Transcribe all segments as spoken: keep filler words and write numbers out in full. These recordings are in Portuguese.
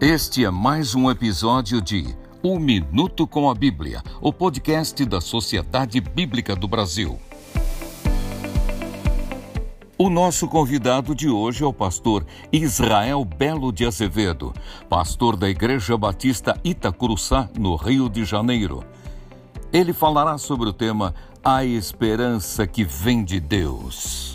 Este é mais um episódio de Um Minuto com a Bíblia, o podcast da Sociedade Bíblica do Brasil. O nosso convidado de hoje é o pastor Israel Belo de Azevedo, pastor da Igreja Batista Itacuruçá, no Rio de Janeiro. Ele falará sobre o tema A Esperança que Vem de Deus.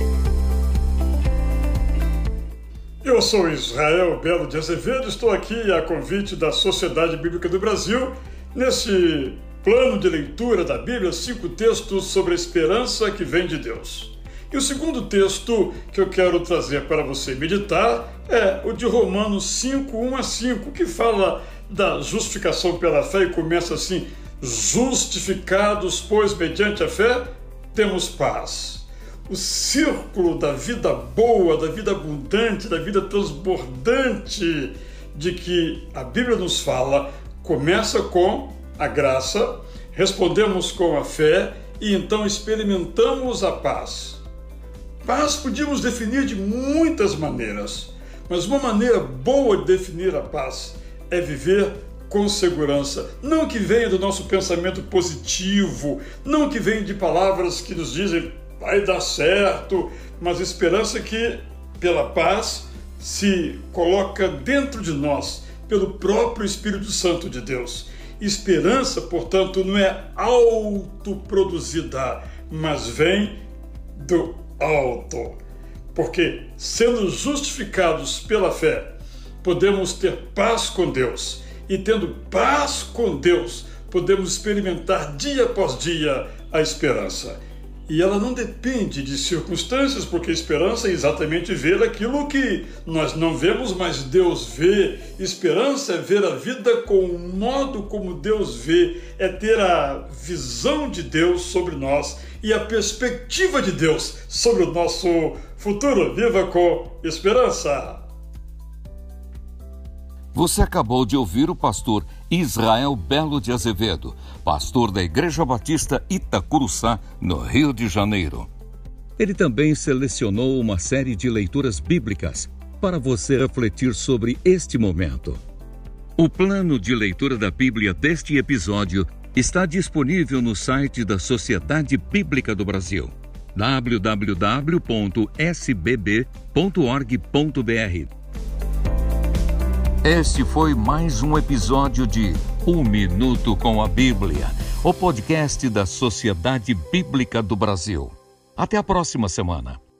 Eu sou Israel Belo de Azevedo, estou aqui a convite da Sociedade Bíblica do Brasil, nesse plano de leitura da Bíblia, cinco textos sobre a esperança que vem de Deus. E o segundo texto que eu quero trazer para você meditar é o de Romanos cinco, um a cinco, que fala da justificação pela fé e começa assim: justificados, pois, mediante a fé, temos paz. O círculo da vida boa, da vida abundante, da vida transbordante de que a Bíblia nos fala, começa com a graça, respondemos com a fé e então experimentamos a paz. Paz podíamos definir de muitas maneiras, mas uma maneira boa de definir a paz é viver com segurança, não que venha do nosso pensamento positivo, não que venha de palavras que nos dizem vai dar certo, mas esperança que, pela paz, se coloca dentro de nós, pelo próprio Espírito Santo de Deus. Esperança, portanto, não é autoproduzida, mas vem do alto. Porque, sendo justificados pela fé, podemos ter paz com Deus. E tendo paz com Deus, podemos experimentar dia após dia a esperança. E ela não depende de circunstâncias, porque esperança é exatamente ver aquilo que nós não vemos, mas Deus vê. Esperança é ver a vida com o modo como Deus vê, é ter a visão de Deus sobre nós e a perspectiva de Deus sobre o nosso futuro. Viva com esperança! Você acabou de ouvir o pastor Israel Belo de Azevedo, pastor da Igreja Batista Itacuruçá, no Rio de Janeiro. Ele também selecionou uma série de leituras bíblicas para você refletir sobre este momento. O plano de leitura da Bíblia deste episódio está disponível no site da Sociedade Bíblica do Brasil, w w w ponto s b b ponto org ponto b r. Este foi mais um episódio de Um Minuto com a Bíblia, o podcast da Sociedade Bíblica do Brasil. Até a próxima semana.